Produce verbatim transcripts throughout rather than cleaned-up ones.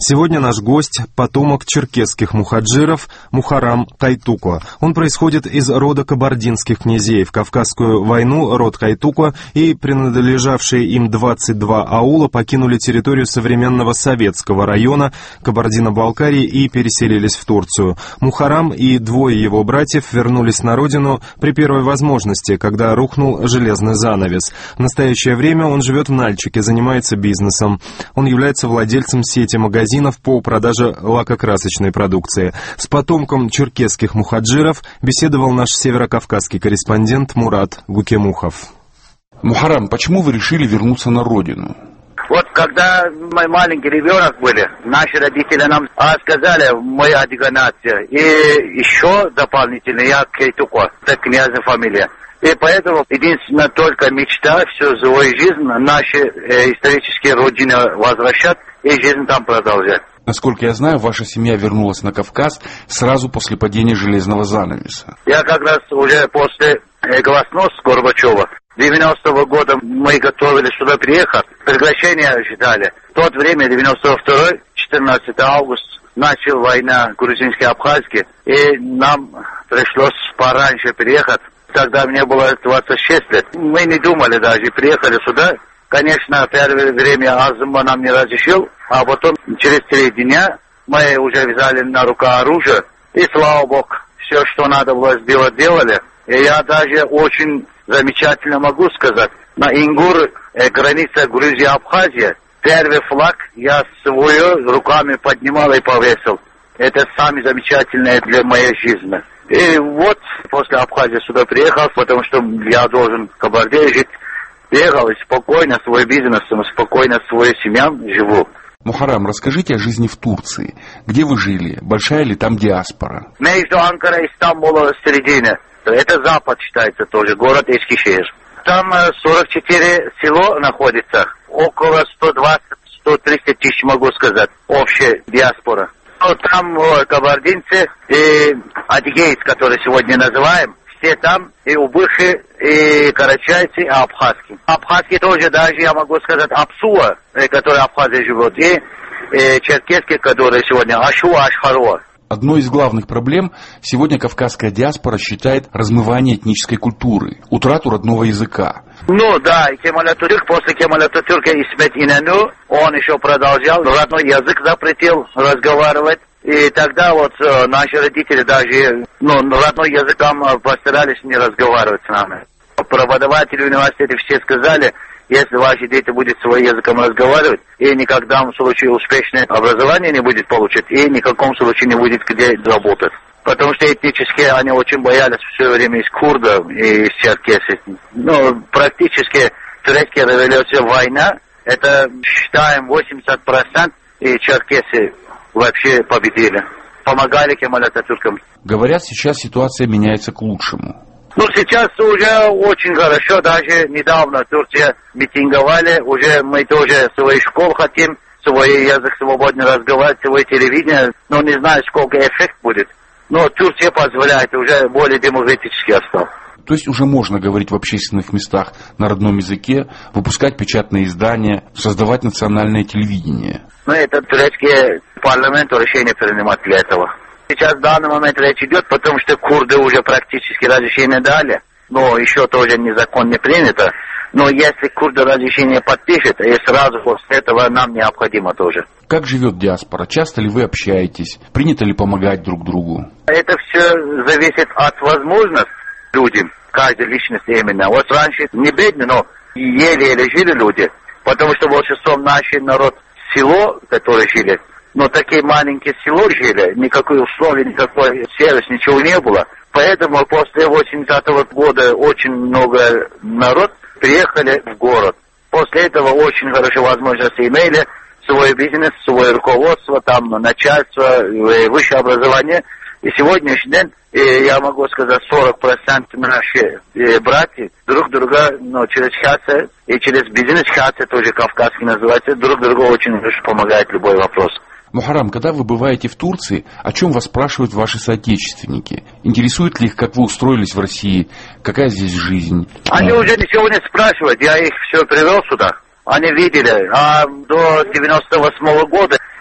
Сегодня наш гость – потомок черкесских мухаджиров Мухарам Кайтукова. Он происходит из рода кабардинских князей. В Кавказскую войну род Кайтукова и принадлежавшие им двадцать два аула покинули территорию современного Советского района Кабардино-Балкарии и переселились в Турцию. Мухарам и двое его братьев вернулись на родину при первой возможности, когда рухнул железный занавес. В настоящее время он живет в Нальчике, занимается бизнесом. Он является владельцем сети магазинов по продаже лакокрасочной продукции. С потомком черкесских мухаджиров беседовал наш северокавказский корреспондент Мурат Гукемухов. Мухарам, почему вы решили вернуться на родину? Вот когда мы маленький ребенок были, наши родители нам сказали, моя дегонация. И еще дополнительно я Кайтукова, это князная фамилия. И поэтому единственная только мечта всю свою жизнь наши э, исторические родины возвращать и жизнь там продолжать. Насколько я знаю, ваша семья вернулась на Кавказ сразу после падения железного занавеса. Я как раз уже после э, гласности Горбачева девяностого года мы готовились сюда приехать, приглашение ждали. В то время, девяносто второй, четырнадцатого августа, начала война грузинско-абхазской, и нам пришлось пораньше приехать. Тогда мне было двадцать шесть лет. Мы не думали даже, приехали сюда. Конечно, первое время Азума нам не разрешил, а потом через три дня мы уже взяли на руку оружие. И слава богу, все, что надо было сделать, делали. И я даже очень замечательно могу сказать, на Ингур, э, граница Грузия-Абхазия, первый флаг я свой руками поднимал и повесил. Это самое замечательное для моей жизни. И вот после Абхазии сюда приехал, потому что я должен в Кабарде жить. Приехал и спокойно свой бизнес, спокойно свою семью живу. Мухарам, расскажите о жизни в Турции. Где вы жили? Большая ли там диаспора? Между Анкарой и Стамбулом в середине. Это запад считается тоже, город Эскишехир. Там сорок четыре село находится, около сто двадцать - сто тридцать тысяч, могу сказать, общая диаспора. Там о, кабардинцы и адыгейцы, которые сегодня называем, все там, и убыши, и карачайцы, и абхазки. Абхазки тоже, даже я могу сказать, Апсуа, который в Абхазии живет, и, и черкесские, которые сегодня Ашуа, Ашхаруа. Одной из главных проблем сегодня кавказская диаспора считает размывание этнической культуры, утрату родного языка. Ну да, Кемаль Ататюрк, после Кемаля Ататюрка Исмет Инаню, он еще продолжал, родной язык запретил разговаривать. И тогда вот э, наши родители даже, ну, родной языком постарались не разговаривать с нами. Преподаватели университета все сказали, если ваши дети будут своим языком разговаривать, и никогда в случае успешное образование не будет получить, и ни в каком случае не будет где работать. Потому что этнически они очень боялись все время из курдов и из черкесов. Ну, практически турецкая революция, война, это считаем восемьдесят процентов, и черкесы вообще победили. Помогали Кемаль Ататюркам. Говорят, сейчас ситуация меняется к лучшему. Ну, сейчас уже очень хорошо. Даже недавно Турция митинговали. Уже мы тоже свою школу хотим, свой язык свободно разговаривать, свое телевидение. Но не знаю, сколько эффект будет. Но Турция позволяет, уже более демократически остался. То есть уже можно говорить в общественных местах на родном языке, выпускать печатные издания, создавать национальное телевидение. Ну, это турецкий парламент решение принимает для этого. Сейчас в данный момент речь идет, потому что курды уже практически разрешение дали, но еще тоже незакон не принято. Но если курды разрешение подпишут, и сразу после этого нам необходимо тоже. Как живет диаспора? Часто ли вы общаетесь? Принято ли помогать друг другу? Это все зависит от возможностей людям, каждой личности именно. Вот раньше не бедны, но еле-еле жили люди, потому что большинство наших народ село, которые жили, но такие маленькие село жили, никакой условий, никакой сервис, ничего не было. Поэтому после восьмидесятого года очень много народ приехали в город. После этого очень хорошие возможности имели свой бизнес, свое руководство, там начальство, высшее образование. И сегодняшний день, я могу сказать, сорок процентов наших братьев друг друга, ну, через хатцы и через бизнес хатцы, тоже кавказский называется, друг другу очень хорошо помогает любой вопрос. Мухарам, когда вы бываете в Турции, о чем вас спрашивают ваши соотечественники? Интересует ли их, как вы устроились в России, какая здесь жизнь? Они уже ничего не спрашивают, я их все привел сюда. Они видели, а до девяносто восьмого года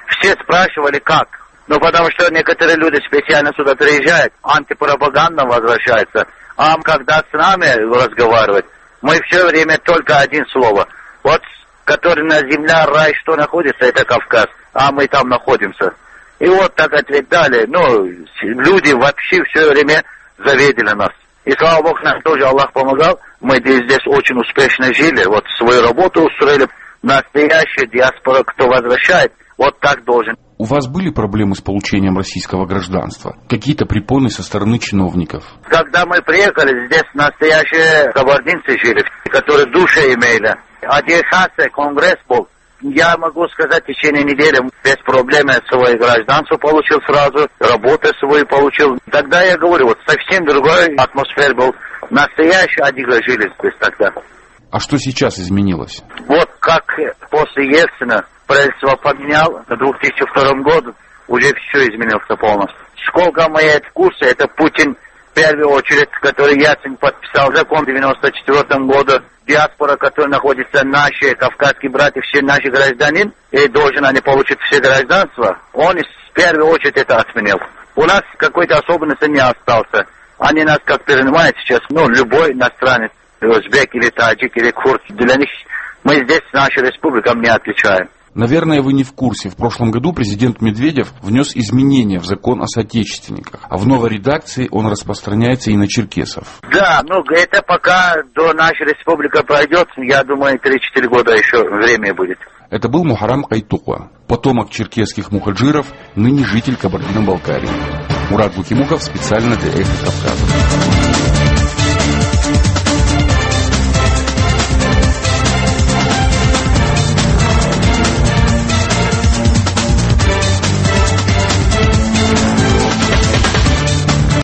Все спрашивали, как. Ну, потому что некоторые люди специально сюда приезжают, антипропаганда возвращается. А когда с нами разговаривать, мы все время только один слово. Вот, который на земле, рай, что находится, это Кавказ, а мы там находимся. И вот так ответили. Ну, люди вообще все время завидели нас. И слава Богу, нам тоже Аллах помогал. Мы здесь очень успешно жили, вот свою работу устроили. Настоящая диаспора, кто возвращает, вот так должен. У вас были проблемы с получением российского гражданства? Какие-то препоны со стороны чиновников? Когда мы приехали, здесь настоящие кабардинцы жили, которые души имели. Один конгресс был. Я могу сказать, в течение недели без проблем свое гражданство получил сразу, работу свою получил. Тогда я говорю, вот совсем другой атмосфера был. Настоящие адига жили здесь тогда. А что сейчас изменилось? Вот как после Ельцина правительство поменял в две тысячи втором году, уже все изменилось полностью. Сколько мы в курсе, это Путин в первую очередь, который Ельцин подписал закон в девяносто четвёртом году. Диаспора, которая находится, наши кавказские братья, все наши гражданин, и должен они получить все гражданство, он в первую очередь это отменил. У нас какой-то особенности не остался. Они нас как принимают сейчас, ну, любой иностранец, узбек или таджик или курд, для них мы здесь, наша республика, не отличаем. Наверное, вы не в курсе. В прошлом году президент Медведев внес изменения в закон о соотечественниках, а в новой редакции он распространяется и на черкесов. Да, ну это пока до нашей республики пройдет, я думаю, три-четыре года еще время будет. Это был Мухарам Кайтуква, потомок черкесских мухаджиров, ныне житель Кабардино-Балкарии. Мурат Букимуков специально для «Эхо Кавказа».